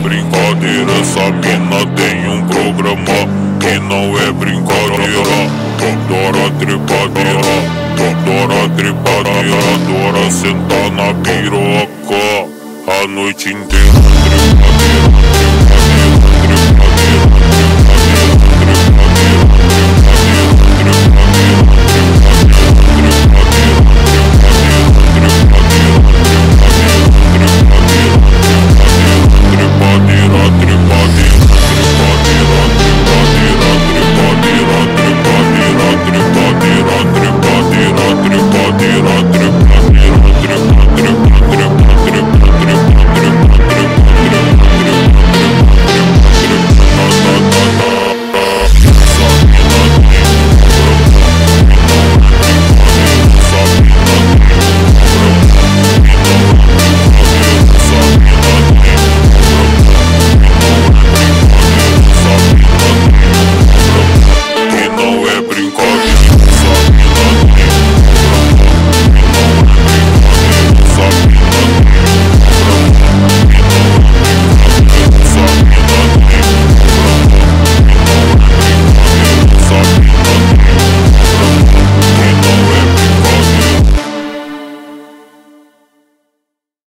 brincadeira, essa mina tem um programa que não é brincadeira. Adora trepadeira, adora trepadeira, adora sentar na piroca a noite inteira trepadeira.